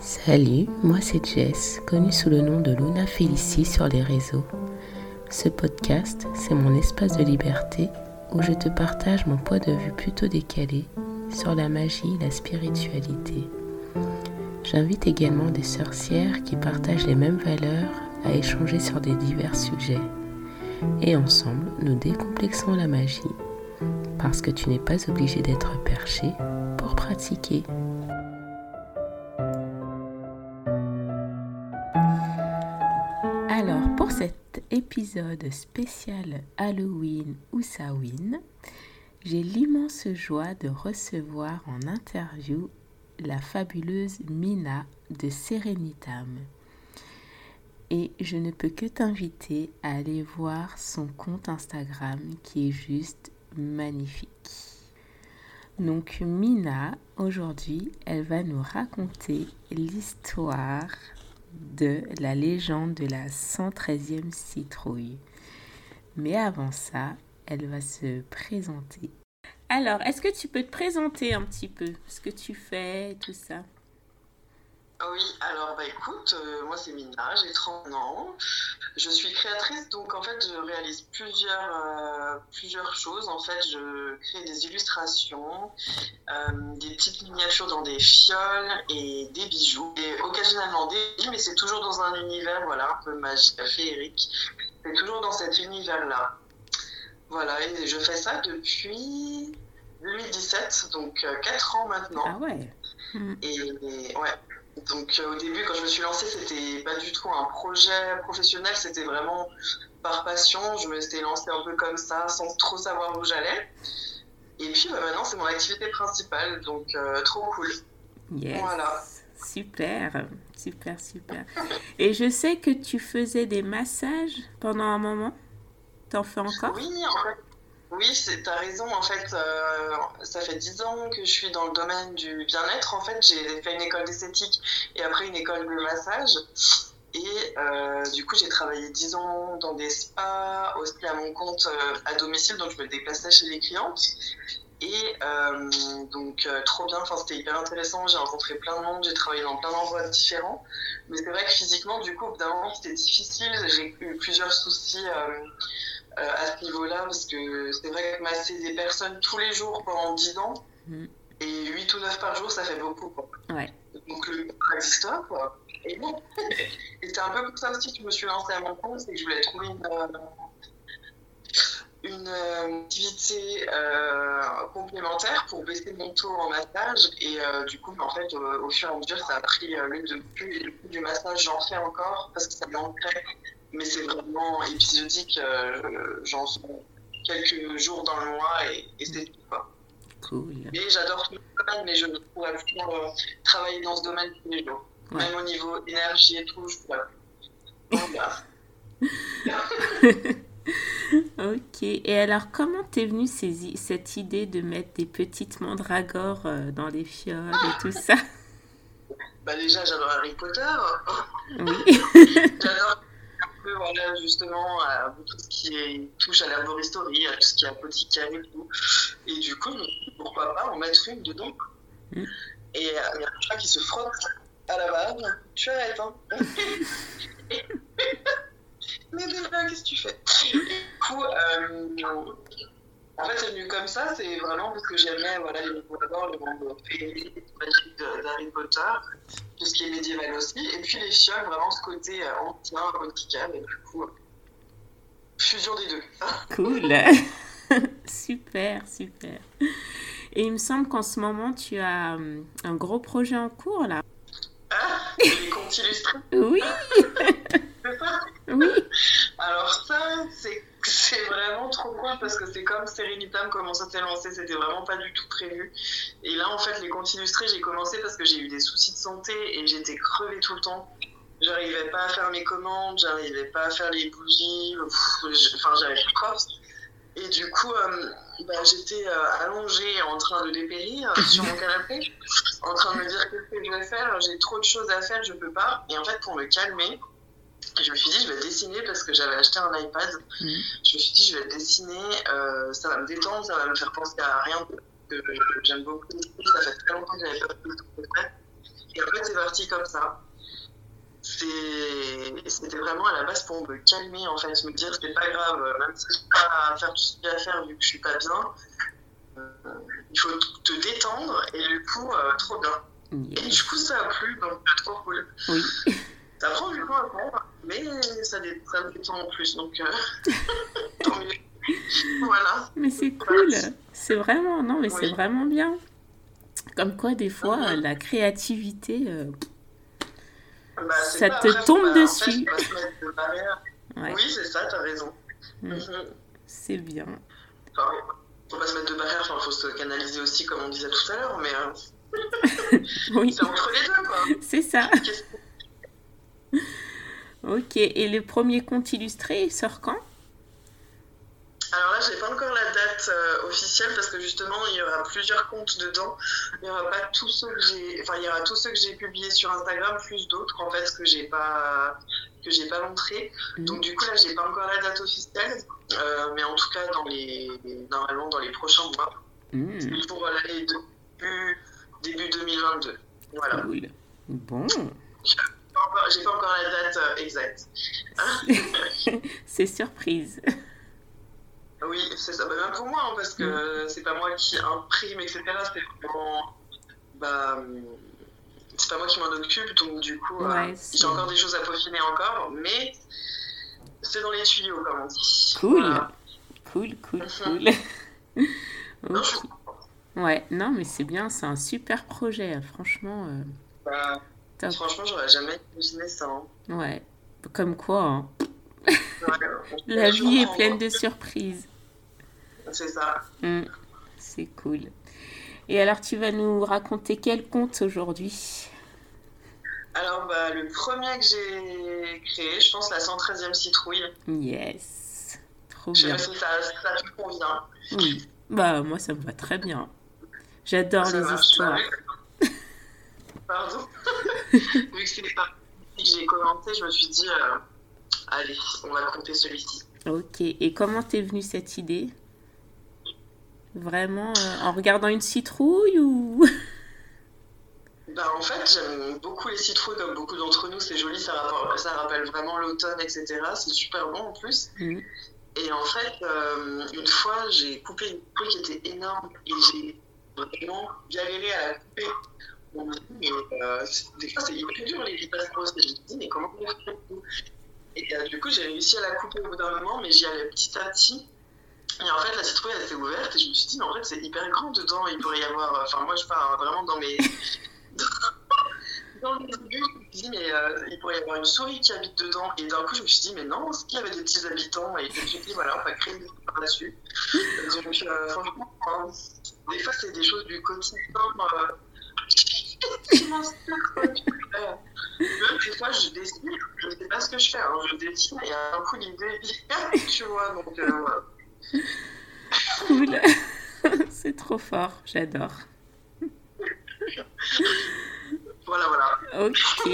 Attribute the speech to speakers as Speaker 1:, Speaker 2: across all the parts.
Speaker 1: Salut, moi c'est Jess, connue sous le nom de Luna Felici sur les réseaux. Ce podcast, c'est mon espace de liberté où je te partage mon point de vue plutôt décalé sur la magie et la spiritualité. J'invite également des sorcières qui partagent les mêmes valeurs à échanger sur des divers sujets. Et ensemble, nous décomplexons la magie, parce que tu n'es pas obligé d'être perché pour pratiquer. Alors, pour cet épisode spécial Halloween ou Samhain, j'ai l'immense joie de recevoir en interview la fabuleuse Mina de Serenitam. Et je ne peux que t'inviter à aller voir son compte Instagram qui est juste magnifique. Donc Mina, aujourd'hui, elle va nous raconter l'histoire de la légende de la 113e citrouille. Mais avant ça, elle va se présenter. Alors, est-ce que tu peux te présenter un petit peu ce que tu fais et tout ça?
Speaker 2: Oui, alors écoute, moi c'est Mina, j'ai 30 ans, je suis créatrice, donc en fait je réalise plusieurs choses. En fait, je crée des illustrations, des petites miniatures dans des fioles et des bijoux, et occasionnellement des billes, mais c'est toujours dans un univers, voilà, un peu magique, féerique, c'est toujours dans cet univers-là. Voilà, et je fais ça depuis 2017, donc 4 ans maintenant.
Speaker 1: Ah ouais.
Speaker 2: Et ouais. Donc au début, quand je me suis lancée, c'était pas du tout un projet professionnel, c'était vraiment par passion. Je me suis lancée un peu comme ça, sans trop savoir où j'allais. Et puis maintenant, c'est mon activité principale, donc trop cool.
Speaker 1: Yes.
Speaker 2: Voilà.
Speaker 1: Super. Et je sais que tu faisais des massages pendant un moment. T'en fais encore?
Speaker 2: Oui, en fait. Oui, t'as raison. En fait, ça fait 10 ans que je suis dans le domaine du bien-être. En fait, j'ai fait une école d'esthétique et après une école de massage. Et du coup, j'ai travaillé 10 ans dans des spas, aussi à mon compte à domicile, donc je me déplaçais chez les clientes. Et donc, trop bien, enfin, c'était hyper intéressant. J'ai rencontré plein de monde, j'ai travaillé dans plein d'endroits différents. Mais c'est vrai que physiquement, du coup, au bout d'un moment, c'était difficile. J'ai eu plusieurs soucis à ce niveau-là, parce que c'est vrai que masser des personnes tous les jours pendant 10 ans, et 8 ou 9 par jour, ça fait beaucoup, quoi.
Speaker 1: Ouais.
Speaker 2: Donc le corps existe, quoi. Et bon, et c'est un peu pour ça aussi que je me suis lancée à mon compte, c'est que je voulais trouver une activité complémentaire pour baisser mon taux en massage. Et du coup, en fait, au fur et à mesure, ça a pris le plus. Et le coup du massage, j'en fais encore parce que ça manquait. Mais c'est vraiment épisodique. J'en fais quelques jours dans le mois et c'est tout, quoi.
Speaker 1: Cool.
Speaker 2: Et j'adore tout le domaine, mais je ne pourrais plus travailler dans ce domaine tous les jours. Ouais. Même au niveau énergie et tout, je pourrais plus. Voilà.
Speaker 1: Ok. Et alors, comment t'es venue cette idée de mettre des petites mandragores dans les fioles et tout ça?
Speaker 2: Bah déjà, j'adore Harry Potter.
Speaker 1: Oui.
Speaker 2: J'adore voilà, justement tout ce qui touche à l'herboristerie, à tout ce qui est apothicaire et tout. Et du coup, pourquoi pas en mettre une dedans. Et il y a un chat qui se frotte à la base. Tu arrêtes, hein. Mais déjà, qu'est-ce que tu fais? Du coup, en fait, c'est venu comme ça, c'est vraiment parce que j'aimais voilà, les monde féerique, magique d'Harry Potter, tout ce qui est médiéval aussi, et puis les fioles, vraiment ce côté ancien, apothicaire, et du coup, fusion des deux.
Speaker 1: Cool. Super. Et il me semble qu'en ce moment, tu as un gros projet en cours, là.
Speaker 2: Ah, les contes illustrés.
Speaker 1: Oui.
Speaker 2: C'est ça?
Speaker 1: Oui.
Speaker 2: Alors ça, c'est vraiment trop cool parce que c'est comme Serenitam, comment ça s'est lancé, c'était vraiment pas du tout prévu. Et là, en fait, les contes illustrés, j'ai commencé parce que j'ai eu des soucis de santé et j'étais crevée tout le temps. J'arrivais pas à faire mes commandes, j'arrivais pas à faire les bougies, j'avais plus de force. Et du coup, j'étais allongée en train de dépérir sur mon canapé, en train de me dire qu'est-ce que je vais faire, j'ai trop de choses à faire, je peux pas. Et en fait, pour me calmer, je me suis dit, je vais dessiner parce que j'avais acheté un iPad. Je me suis dit, je vais dessiner, ça va me détendre, ça va me faire penser à rien que j'aime beaucoup. Ça fait très longtemps que j'avais pas fait de trucs. Et en fait, c'est parti comme ça. C'était vraiment à la base pour me calmer, en fait, me dire c'est pas grave, même si j'ai pas à faire tout ce qu'il y a à faire vu que je suis pas bien, il faut te détendre et du coup, trop bien.
Speaker 1: Yes.
Speaker 2: Et du coup, ça a plu, donc trop cool.
Speaker 1: Oui.
Speaker 2: Ça prend du temps à faire, mais ça me détend en plus, donc tant mieux. Voilà.
Speaker 1: Mais c'est cool. C'est vraiment, non, mais c'est
Speaker 2: Oui.
Speaker 1: vraiment bien. Comme quoi, des fois, la créativité,
Speaker 2: Bah, c'est
Speaker 1: ça
Speaker 2: ça,
Speaker 1: te
Speaker 2: après,
Speaker 1: tombe
Speaker 2: en fait,
Speaker 1: dessus.
Speaker 2: faut pas se mettre de barrière.
Speaker 1: Ouais,
Speaker 2: Oui, c'est ça, t'as raison.
Speaker 1: c'est bien.
Speaker 2: Enfin, faut pas se mettre de barrière, enfin, faut se canaliser aussi, comme on disait tout à l'heure, mais
Speaker 1: Oui,
Speaker 2: c'est entre les deux, quoi.
Speaker 1: c'est ça.
Speaker 2: Qu'est-ce que-
Speaker 1: Ok, et le premier conte illustré, il sort quand?
Speaker 2: Alors là, j'ai pas encore la date officielle parce que justement, il y aura plusieurs comptes dedans. Il y aura pas tous ceux que j'ai, enfin, il y aura tous ceux que j'ai publiés sur Instagram plus d'autres en fait que j'ai pas montré. Donc du coup là, j'ai pas encore la date officielle, mais en tout cas normalement dans les prochains mois pour l'année début 2022. Voilà.
Speaker 1: Cool. Bon,
Speaker 2: J'ai pas encore la date exacte.
Speaker 1: c'est surprise.
Speaker 2: Oui, c'est ça. Bah, même pour moi, hein, parce que c'est pas moi qui imprime, etc. C'est vraiment, c'est pas moi qui m'en occupe, donc du coup,
Speaker 1: Ouais,
Speaker 2: j'ai encore des choses à peaufiner encore, mais c'est dans les tuyaux, comme on dit.
Speaker 1: Cool.
Speaker 2: Voilà.
Speaker 1: Cool.
Speaker 2: Non,
Speaker 1: Ok. Ouais, non, mais c'est bien, c'est un super projet, franchement. Top.
Speaker 2: Franchement, j'aurais jamais imaginé ça. Hein.
Speaker 1: Ouais, comme quoi, hein.
Speaker 2: Ouais,
Speaker 1: La vie est pleine de surprises.
Speaker 2: C'est ça.
Speaker 1: C'est cool. Et alors, tu vas nous raconter quel conte aujourd'hui?
Speaker 2: Alors, le premier que j'ai créé, je pense la 113e citrouille.
Speaker 1: Yes, trop
Speaker 2: Je sais
Speaker 1: bien.
Speaker 2: pas si ça te convient.
Speaker 1: Oui, bah moi ça me va très bien. J'adore
Speaker 2: Ça
Speaker 1: les
Speaker 2: marche.
Speaker 1: histoires.
Speaker 2: Pardon. Vu que c'est pas que j'ai commenté, je me suis dit, allez, on va compter celui-ci.
Speaker 1: Ok, et comment t'es venue cette idée? Vraiment en regardant une citrouille ou...
Speaker 2: En fait, j'aime beaucoup les citrouilles, comme beaucoup d'entre nous, c'est joli, ça rappelle vraiment l'automne, etc. C'est super bon en plus. Et en fait, une fois, j'ai coupé une citrouille qui était énorme et j'ai vraiment galéré à la couper. On me dit, mais des fois, c'est hyper dur les passeros. Et je me dis, mais comment on fait tout? Et du coup, j'ai réussi à la couper au bout d'un moment, mais j'y allais petit à petit. Et en fait, la citrouille, elle était ouverte et je me suis dit, mais en fait, c'est hyper grand dedans. Il pourrait y avoir. Enfin, moi, je pars vraiment dans mes. Dans le début, je me suis dit, mais il pourrait y avoir une souris qui habite dedans. Et d'un coup, je me suis dit, mais non, est-ce qu'il y avait des petits habitants? Et je me suis dit, voilà, on va créer une histoire là-dessus. Donc, franchement, des fois, c'est des choses du quotidien. Qui m'inspirent. Des fois, je dessine, je ne sais pas ce que je fais. Alors, je dessine et un coup, l'idée vient, tu vois. Donc,
Speaker 1: Cool. C'est trop fort, j'adore.
Speaker 2: Voilà.
Speaker 1: Ok.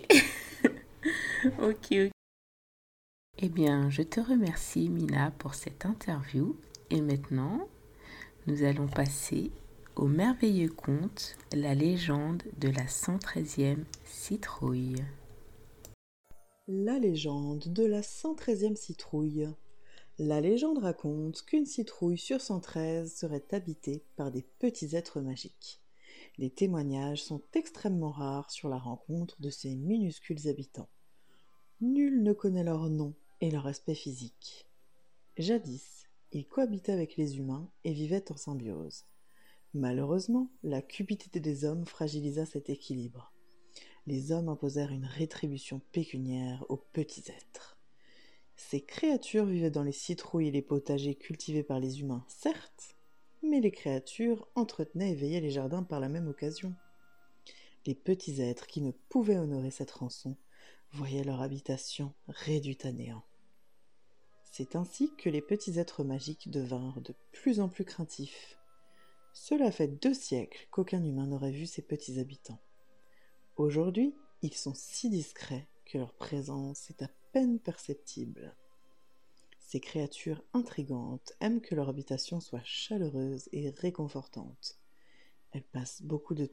Speaker 1: Ok. Eh bien, je te remercie, Mina, pour cette interview. Et maintenant, nous allons passer au merveilleux conte La légende de la 113e citrouille.
Speaker 3: La légende de la 113e citrouille. La légende raconte qu'une citrouille sur 113 serait habitée par des petits êtres magiques. Les témoignages sont extrêmement rares sur la rencontre de ces minuscules habitants. Nul ne connaît leur nom et leur aspect physique. Jadis, ils cohabitaient avec les humains et vivaient en symbiose. Malheureusement, la cupidité des hommes fragilisa cet équilibre. Les hommes imposèrent une rétribution pécuniaire aux petits êtres. Ces créatures vivaient dans les citrouilles et les potagers cultivés par les humains, certes, mais les créatures entretenaient et veillaient les jardins par la même occasion. Les petits êtres qui ne pouvaient honorer cette rançon voyaient leur habitation réduite à néant. C'est ainsi que les petits êtres magiques devinrent de plus en plus craintifs. Cela fait 2 siècles qu'aucun humain n'aurait vu ces petits habitants. Aujourd'hui, ils sont si discrets que leur présence est à peine perceptible. Ces créatures intrigantes aiment que leur habitation soit chaleureuse et réconfortante. Elles passent beaucoup de temps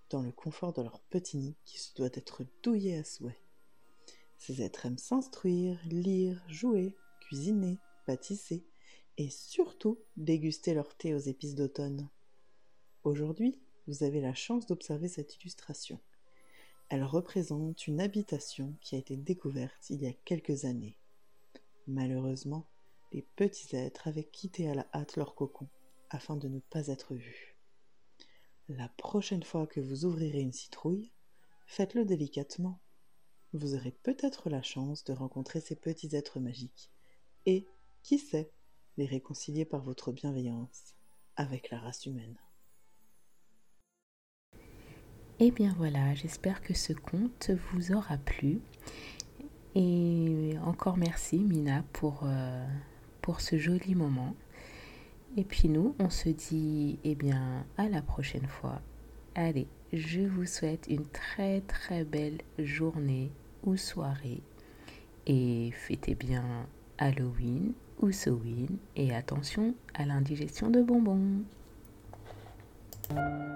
Speaker 3: dans le confort de leur petit nid qui se doit être douillé à souhait. Ces êtres aiment s'instruire, lire, jouer, cuisiner, pâtisser et surtout déguster leur thé aux épices d'automne. Aujourd'hui, vous avez la chance d'observer cette illustration. Elle représente une habitation qui a été découverte il y a quelques années. Malheureusement, les petits êtres avaient quitté à la hâte leur cocon afin de ne pas être vus. La prochaine fois que vous ouvrirez une citrouille, faites-le délicatement. Vous aurez peut-être la chance de rencontrer ces petits êtres magiques et, qui sait, les réconcilier par votre bienveillance avec la race humaine.
Speaker 1: Et bien voilà, j'espère que ce conte vous aura plu. Et encore merci Mina pour ce joli moment. Et puis nous, on se dit à la prochaine fois. Allez, je vous souhaite une très très belle journée ou soirée. Et fêtez bien Halloween ou Samhain et attention à l'indigestion de bonbons.